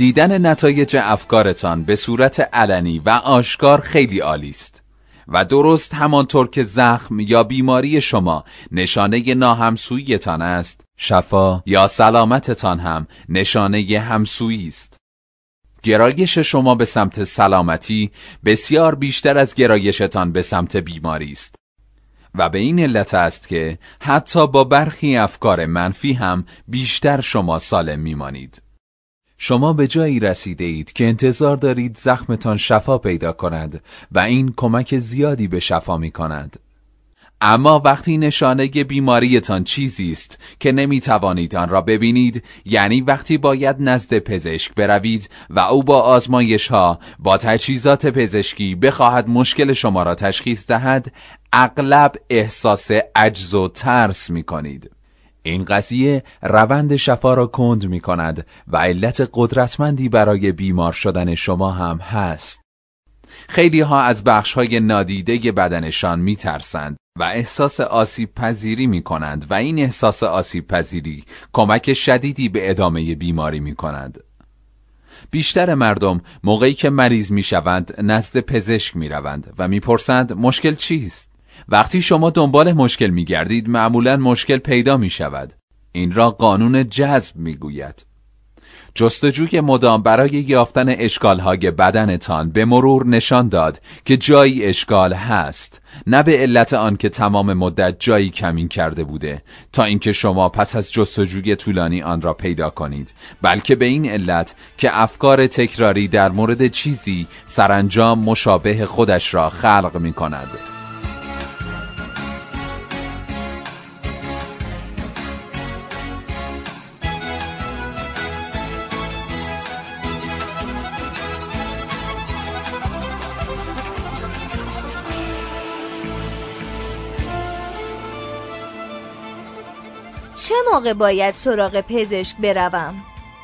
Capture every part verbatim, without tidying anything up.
دیدن نتایج افکارتان به صورت علنی و آشکار خیلی عالی است و درست همانطور که زخم یا بیماری شما نشانه ناهمسویی‌تان است، شفا یا سلامتتان هم نشانه همسویی است. گرایش شما به سمت سلامتی بسیار بیشتر از گرایشتان به سمت بیماری است و به این علت است که حتی با برخی افکار منفی هم بیشتر شما سالم میمانید. شما به جایی رسیده اید که انتظار دارید زخمتان شفا پیدا کند و این کمک زیادی به شفا می کند. اما وقتی نشانه بیماریتان چیزی است که نمی توانید آن را ببینید، یعنی وقتی باید نزد پزشک بروید و او با آزمایش ها با تجهیزات پزشکی بخواهد مشکل شما را تشخیص دهد، اغلب احساس عجز و ترس می کنید. این قضیه روند شفا را کند می کند و علت قدرتمندی برای بیمار شدن شما هم هست. خیلی ها از بخش های نادیده بدنشان می ترسند و احساس آسیب پذیری می کنند و این احساس آسیب پذیری کمک شدیدی به ادامه بیماری می کند. بیشتر مردم موقعی که مریض می شوند نزد پزشک می روند و می پرسند مشکل چیست؟ وقتی شما دنبال مشکل می گردید معمولا مشکل پیدا می شود. این را قانون جذب می گوید. جستجوی مدام برای یافتن اشکالهای بدنتان به مرور نشان داد که جایی اشکال هست، نه به علت آن که تمام مدت جایی کمین کرده بوده تا اینکه شما پس از جستجوی طولانی آن را پیدا کنید، بلکه به این علت که افکار تکراری در مورد چیزی سرانجام مشابه خودش را خلق می کند. چه موقع باید سراغ پزشک بروم؟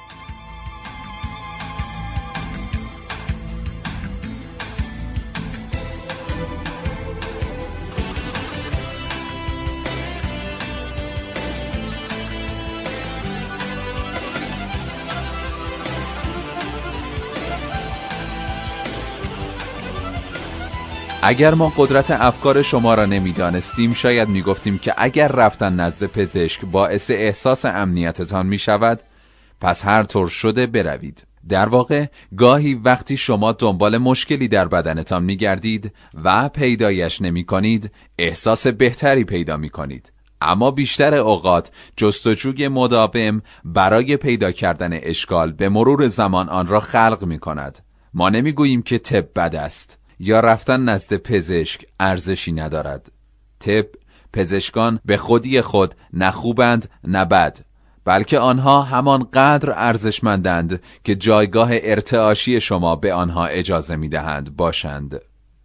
اگر ما قدرت افکار شما را نمیدانستیم، شاید میگفتیم که اگر رفتن نزد پزشک باعث احساس امنیتتان می شود، پس هر طور شده بروید. در واقع گاهی وقتی شما دنبال مشکلی در بدنتان می گردید و پیدایش نمی کنید، احساس بهتری پیدا می کنید. اما بیشتر اوقات جستجوی مداوم برای پیدا کردن اشکال به مرور زمان آن را خلق می کند. ما نمی گوییم که طب بد است یا رفتن نزد پزشک ارزشی ندارد. طب، پزشکان به خودی خود نه خوبند نه بد، بلکه آنها همان قدر ارزشمندند که جایگاه ارتعاشی شما به آنها اجازه می‌دهند باشند.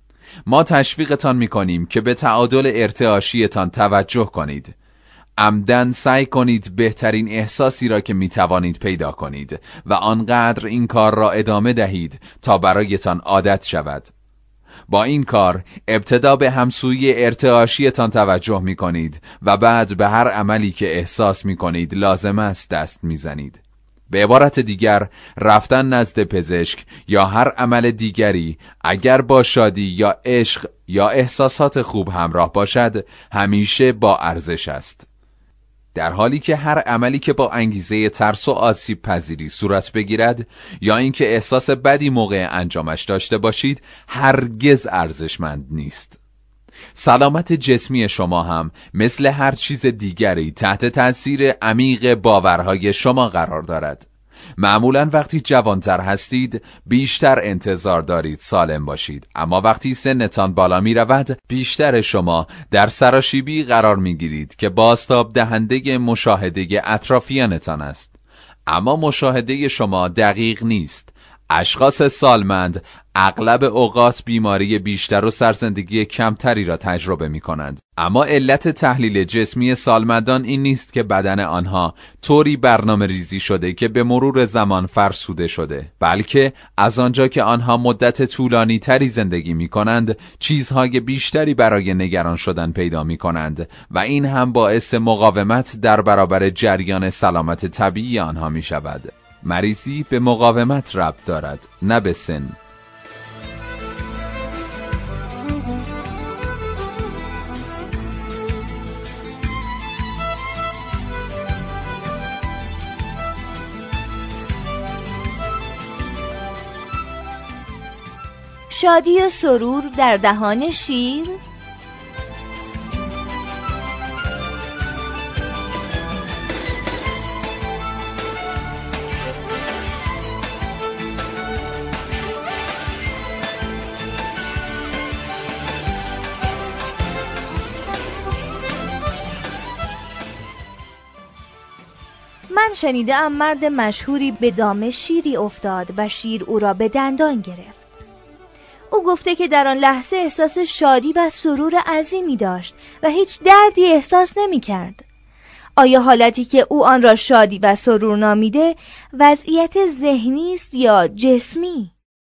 ما تشویقتان می‌کنیم که به تعادل ارتعاشیتان توجه کنید. عمدن سعی کنید بهترین احساسی را که می‌توانید پیدا کنید و آنقدر این کار را ادامه دهید تا برایتان عادت شود. با این کار ابتدا به همسویی ارتعاشیتان توجه می کنید و بعد به هر عملی که احساس می کنید لازم است دست می زنید. به عبارت دیگر، رفتن نزد پزشک یا هر عمل دیگری اگر با شادی یا عشق یا احساسات خوب همراه باشد همیشه با ارزش است. در حالی که هر عملی که با انگیزه ترس و آسیب پذیری صورت بگیرد یا اینکه احساس بدی موقع انجامش داشته باشید هرگز ارزشمند نیست. سلامت جسمی شما هم مثل هر چیز دیگری تحت تاثیر عمیق باورهای شما قرار دارد. معمولا وقتی جوانتر هستید بیشتر انتظار دارید سالم باشید، اما وقتی سنتان بالا می رود بیشتر شما در سراشیبی قرار می گیرید که بازتاب دهنده مشاهده اطرافیانتان است. اما مشاهده شما دقیق نیست. اشخاص سالمند اغلب اوقات بیماری بیشتر و سرزندگی کمتری را تجربه می کنند. اما علت تحلیل جسمی سالمندان این نیست که بدن آنها طوری برنامه ریزی شده که به مرور زمان فرسوده شده، بلکه از آنجا که آنها مدت طولانی تری زندگی می کنند چیزهای بیشتری برای نگران شدن پیدا می کنند و این هم باعث مقاومت در برابر جریان سلامت طبیعی آنها می شود. مریضی به مقاومت ربط دارد، نه به سن. شادی و سرور در دهان شیر؟ من شنیدم مرد مشهوری به دام شیری افتاد و شیر او را به دندان گرفت. او گفته که در آن لحظه احساس شادی و سرور عظیمی داشت و هیچ دردی احساس نمی کرد. آیا حالتی که او آن را شادی و سرور نامیده وضعیت ذهنی است یا جسمی؟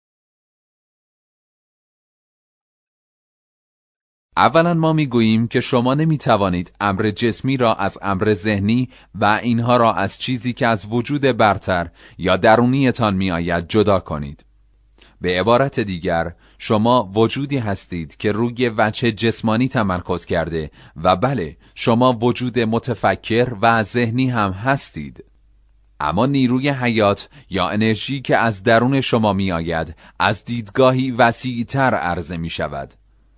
اولا ما میگوییم که شما نمیتوانید امر جسمی را از امر ذهنی و اینها را از چیزی که از وجود برتر یا درونیتان میآید جدا کنید. به عبارت دیگر، شما وجودی هستید که روی وجه جسمانی تمرکز کرده و بله، شما وجود متفکر و ذهنی هم هستید. اما نیروی حیات یا انرژی که از درون شما می آید از دیدگاهی وسیع‌تر عرضه می شود.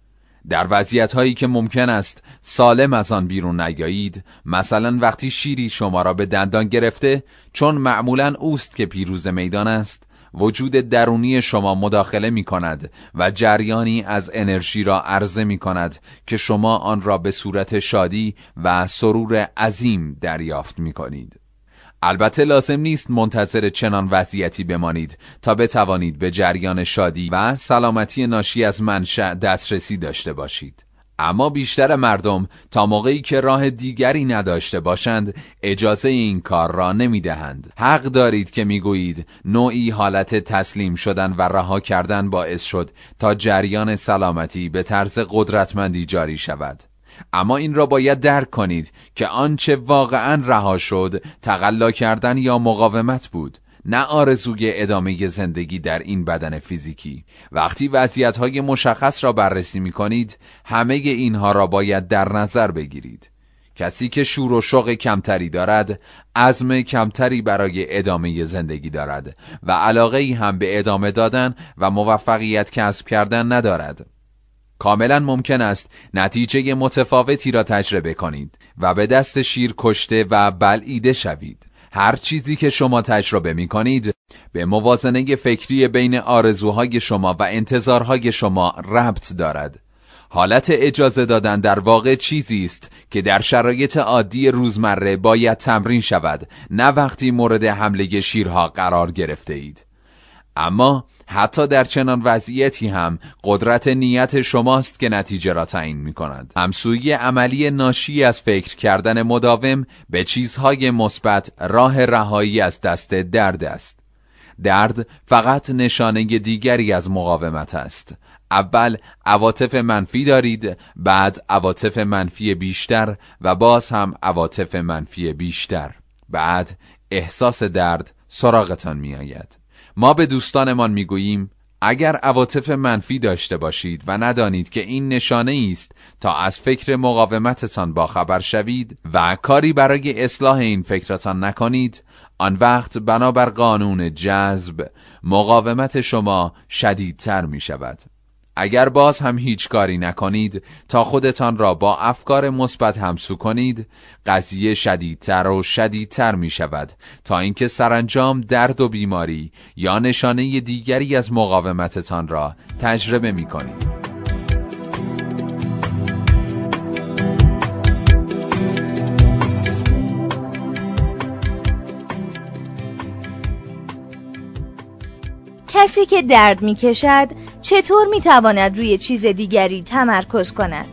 در وضعیت‌هایی که ممکن است سالم از آن بیرون نیایید، مثلا وقتی شیری شما را به دندان گرفته، چون معمولاً اوست که پیروز میدان است، وجود درونی شما مداخله می کند و جریانی از انرژی را عرضه می کند که شما آن را به صورت شادی و سرور عظیم دریافت می کنید. البته لازم نیست منتظر چنان وضعیتی بمانید تا بتوانید به جریان شادی و سلامتی ناشی از منشأ دسترسی داشته باشید. اما بیشتر مردم تا موقعی که راه دیگری نداشته باشند اجازه این کار را نمی دهند. حق دارید که می گویید نوعی حالت تسلیم شدن و رها کردن باعث شد تا جریان سلامتی به طرز قدرتمندی جاری شود. اما این را باید درک کنید که آنچه واقعاً رها شد تقلا کردن یا مقاومت بود، نه آرزوی ادامه زندگی در این بدن فیزیکی. وقتی وضعیت‌های مشخص را بررسی می‌کنید، همه اینها را باید در نظر بگیرید. کسی که شور و شوق کمتری دارد، عزم کمتری برای ادامه زندگی دارد و علاقه‌ای هم به ادامه دادن و موفقیت کسب کردن ندارد. کاملا ممکن است نتیجه متفاوتی را تجربه کنید و به دست شیر کشته و بلعیده شوید. هر چیزی که شما تجربه می کنید به موازنه فکری بین آرزوهای شما و انتظارهای شما ربط دارد. حالت اجازه دادن در واقع چیزی است که در شرایط عادی روزمره باید تمرین شود، نه وقتی مورد حمله شیرها قرار گرفته اید. اما حتی در چنان وضعیتی هم قدرت نیت شماست که نتیجه را تعیین می کند. همسویی عملی ناشی از فکر کردن مداوم به چیزهای مثبت راه رهایی از دست درد است. درد فقط نشانه دیگری از مقاومت است. اول عواطف منفی دارید، بعد عواطف منفی بیشتر و باز هم عواطف منفی بیشتر. بعد احساس درد سراغتان می آید. ما به دوستانمان میگوییم اگر عواطف منفی داشته باشید و ندانید که این نشانه است تا از فکر مقاومتتان باخبر شوید و کاری برای اصلاح این فکرتان نکنید، آن وقت بنابر قانون جذب مقاومت شما شدیدتر می شود. اگر باز هم هیچ کاری نکنید تا خودتان را با افکار مثبت همسو کنید، قضیه شدیدتر و شدیدتر می شود تا اینکه سرانجام درد و بیماری یا نشانه دیگری از مقاومتتان را تجربه می کنید. کسی که درد می کشد چطور می تواند روی چیز دیگری تمرکز کند؟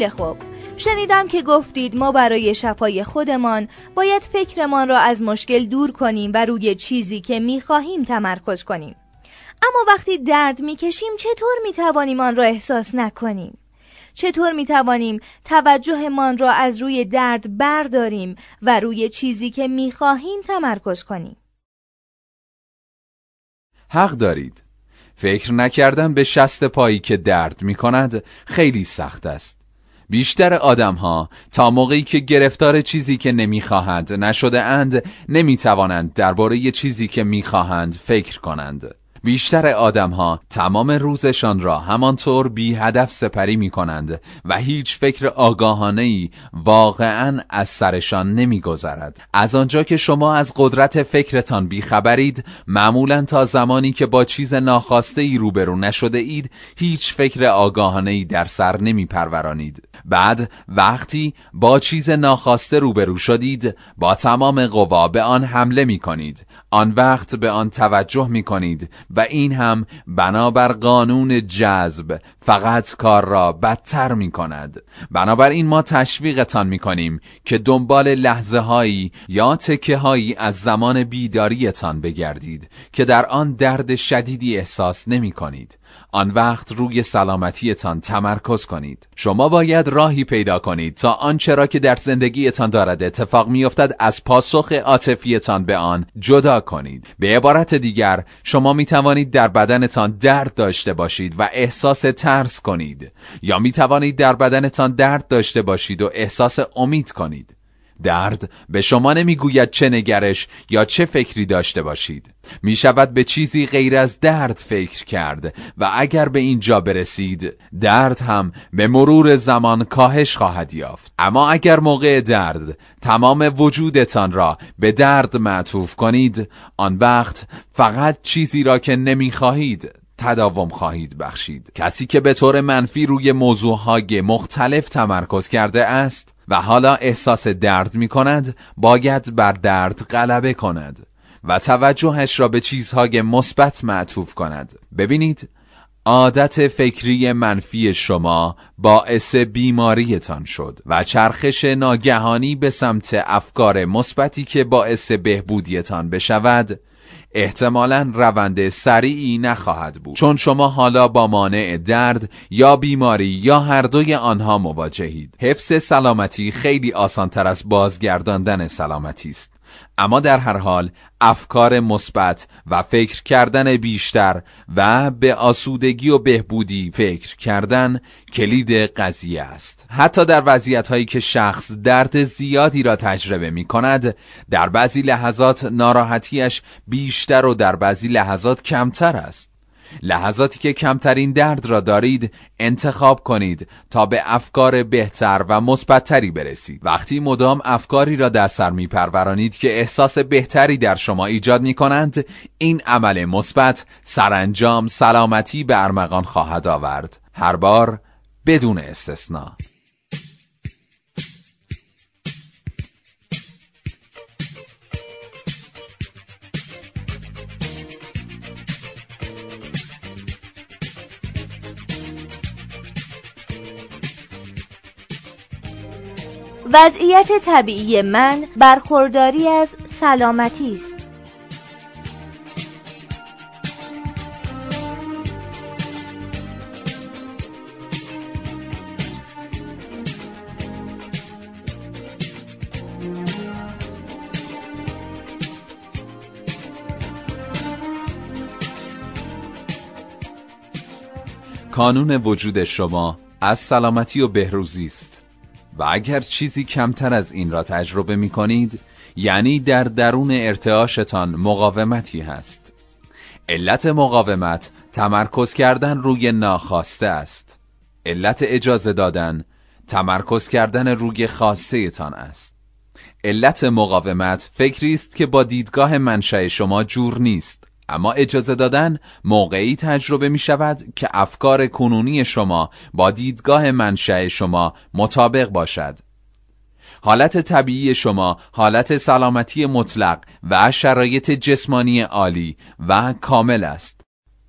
خیلی خوب. شنیدم که گفتید ما برای شفای خودمان باید فکرمان را از مشکل دور کنیم و روی چیزی که می‌خواهیم تمرکز کنیم. اما وقتی درد می‌کشیم چطور می‌توانیم آن را احساس نکنیم؟ چطور می‌توانیم توجهمان را از روی درد برداریم و روی چیزی که می‌خواهیم تمرکز کنیم؟ حق دارید. فکر نکردن به شست پایی که درد می‌کند خیلی سخت است. بیشتر آدم‌ها تا موقعی که گرفتار چیزی که نمی‌خواهند نشده اند نمی‌توانند درباره چیزی که می‌خواهند فکر کنند. بیشتر آدم‌ها تمام روزشان را همانطور بی هدف سپری می‌کنند و هیچ فکر آگاهانه‌ای واقعاً از سرشان نمی‌گذرد. از آنجا که شما از قدرت فکرتان بی‌خبرید، معمولاً تا زمانی که با چیز ناخواسته‌ای روبرو نشده اید، هیچ فکر آگاهانه‌ای در سر نمی‌پرورانید. بعد وقتی با چیز ناخواسته روبرو شدید، با تمام قوا به آن حمله می‌کنید. آن وقت به آن توجه می‌کنید و این هم بنابر قانون جذب فقط کار را بدتر می کند. بنابراین ما تشویقتان می کنیم که دنبال لحظه هایی یا تکه هایی از زمان بیداریتان بگردید که در آن درد شدیدی احساس نمی کنید. آن وقت روی سلامتیتان تمرکز کنید. شما باید راهی پیدا کنید تا آنچه را که در زندگیتان دارد اتفاق میافتد از پاسخ عاطفیتان به آن جدا کنید. به عبارت دیگر، شما می توانید در بدنتان درد داشته باشید و احساس ترس کنید، یا می توانید در بدنتان درد داشته باشید و احساس امید کنید. درد به شما نمیگوید چه نگرش یا چه فکری داشته باشید. می شود به چیزی غیر از درد فکر کرد و اگر به اینجا برسید، درد هم به مرور زمان کاهش خواهد یافت. اما اگر موقع درد تمام وجودتان را به درد معطوف کنید، آن وقت فقط چیزی را که نمی خواهید تداوم خواهید بخشید. کسی که به طور منفی روی موضوعهای مختلف تمرکز کرده است و حالا احساس درد می کند، باید بر درد غلبه کند و توجهش را به چیزهای مثبت معطوف کند. ببینید، عادت فکری منفی شما باعث بیماریتان شد و چرخش ناگهانی به سمت افکار مثبتی که باعث بهبودیتان بشود احتمالاً روند سریعی نخواهد بود، چون شما حالا با مانع درد یا بیماری یا هر دوی آنها مواجهید. حفظ سلامتی خیلی آسان‌تر از بازگرداندن سلامتی است، اما در هر حال افکار مثبت و فکر کردن بیشتر و به آسودگی و بهبودی فکر کردن کلید قضیه است. حتی در وضعیت‌هایی که شخص درد زیادی را تجربه می‌کند، در بعضی لحظات ناراحتیش بیشتر و در بعضی لحظات کمتر است. لحظاتی که کمترین درد را دارید انتخاب کنید تا به افکار بهتر و مثبت‌تری برسید. وقتی مدام افکاری را در سر می‌پرورانید که احساس بهتری در شما ایجاد می‌کنند، این عمل مثبت سرانجام سلامتی به ارمغان خواهد آورد، هر بار بدون استثنا. وضعیت طبیعی من برخورداری از سلامتی است. کانون وجود شما از سلامتی و بهروزی است و اگر چیزی کمتر از این را تجربه می کنید، یعنی در درون ارتعاشتان مقاومتی هست. علت مقاومت تمرکز کردن روی ناخواسته است. علت اجازه دادن تمرکز کردن روی خواسته تان است. علت مقاومت فکری است که با دیدگاه منشأ شما جور نیست، اما اجازه دادن موقعی تجربه می شود که افکار کنونی شما با دیدگاه منشأ شما مطابق باشد. حالت طبیعی شما حالت سلامتی مطلق و شرایط جسمانی عالی و کامل است.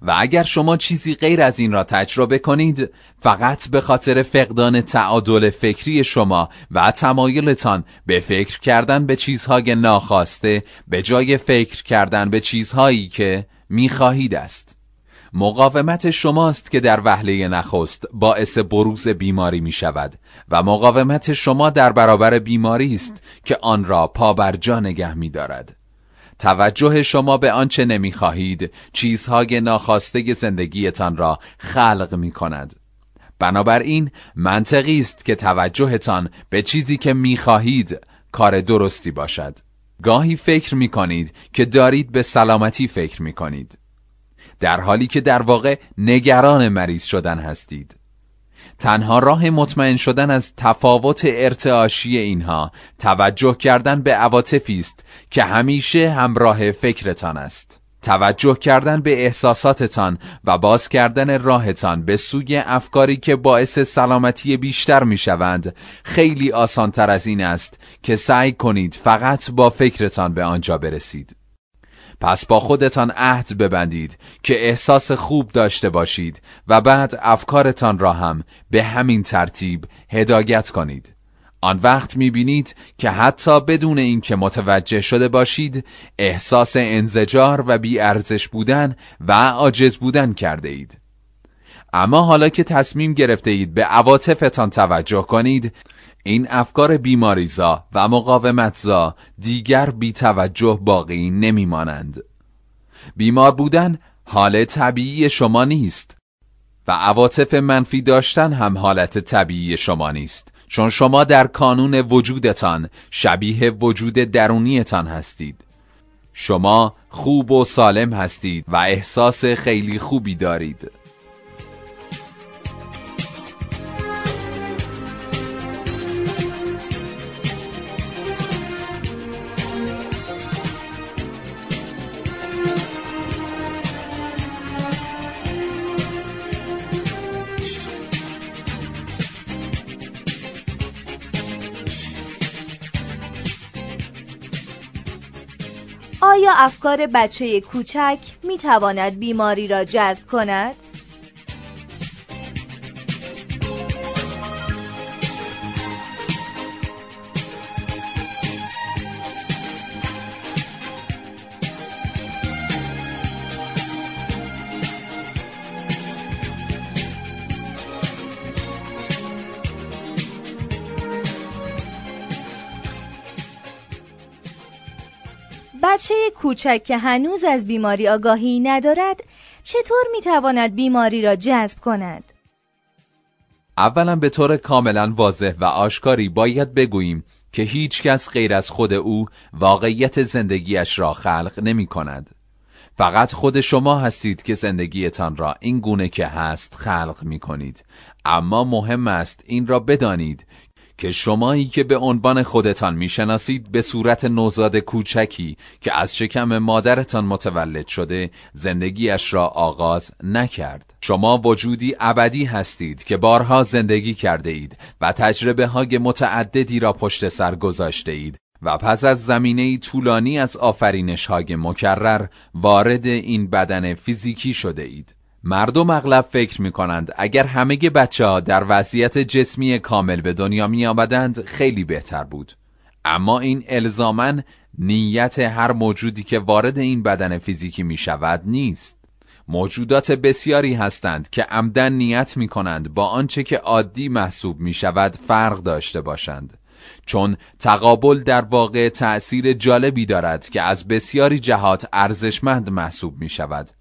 و اگر شما چیزی غیر از این را تجربه کنید، فقط به خاطر فقدان تعادل فکری شما و تمایلتان به فکر کردن به چیزهای ناخواسته به جای فکر کردن به چیزهایی که می‌خواهید است. مقاومت شماست که در وهله نخست باعث بروز بیماری می شود و مقاومت شما در برابر بیماری است که آن را پابرجا نگه می دارد. توجه شما به آنچه نمی خواهید چیزهای ناخواسته زندگیتان را خلق می کند. بنابراین منطقی است که توجهتان به چیزی که می خواهید کار درستی باشد. گاهی فکر می کنید که دارید به سلامتی فکر می کنید، در حالی که در واقع نگران مریض شدن هستید. تنها راه مطمئن شدن از تفاوت ارتعاشی اینها توجه کردن به عواطفی است که همیشه همراه فکرتان است. توجه کردن به احساساتتان و باز کردن راهتان به سوی افکاری که باعث سلامتی بیشتر می شوند خیلی آسانتر از این است که سعی کنید فقط با فکرتان به آنجا برسید. پس با خودتان عهد ببندید که احساس خوب داشته باشید و بعد افکارتان را هم به همین ترتیب هدایت کنید. آن وقت می‌بینید که حتی بدون اینکه متوجه شده باشید احساس انزجار و بی‌ارزش بودن و عاجز بودن کرده اید. اما حالا که تصمیم گرفته اید به عواطفتان توجه کنید، این افکار بیماریزا و مقاومتزا دیگر بی توجه باقی نمی مانند. بیمار بودن حال طبیعی شما نیست و عواطف منفی داشتن هم حالت طبیعی شما نیست، چون شما در کانون وجودتان شبیه وجود درونیتان هستید. شما خوب و سالم هستید و احساس خیلی خوبی دارید. آیا افکار بچه کوچک می تواند بیماری را جذب کند؟ بچه کوچک که هنوز از بیماری آگاهی ندارد چطور میتواند بیماری را جذب کند؟ اولا به طور کاملا واضح و آشکاری باید بگوییم که هیچ کس غیر از خود او واقعیت زندگیش را خلق نمی کند. فقط خود شما هستید که زندگیتان را این گونه که هست خلق می کنید. اما مهم است این را بدانید که شمایی که به عنوان خودتان میشناسید به صورت نوزاد کوچکی که از شکم مادرتان متولد شده زندگیش را آغاز نکرد. شما وجودی ابدی هستید که بارها زندگی کرده اید و تجربه های متعددی را پشت سر گذاشته اید و پس از زمینه طولانی از آفرینش های مکرر وارد این بدن فیزیکی شده اید. مردم اغلب فکر می کنند اگر همه بچه ها در وضعیت جسمی کامل به دنیا می آمدند خیلی بهتر بود. اما این الزاماً نیت هر موجودی که وارد این بدن فیزیکی می شود نیست. موجودات بسیاری هستند که عمدن نیت می کنند با آنچه که عادی محسوب می شود فرق داشته باشند، چون تقابل در واقع تأثیر جالبی دارد که از بسیاری جهات ارزشمند محسوب می شود.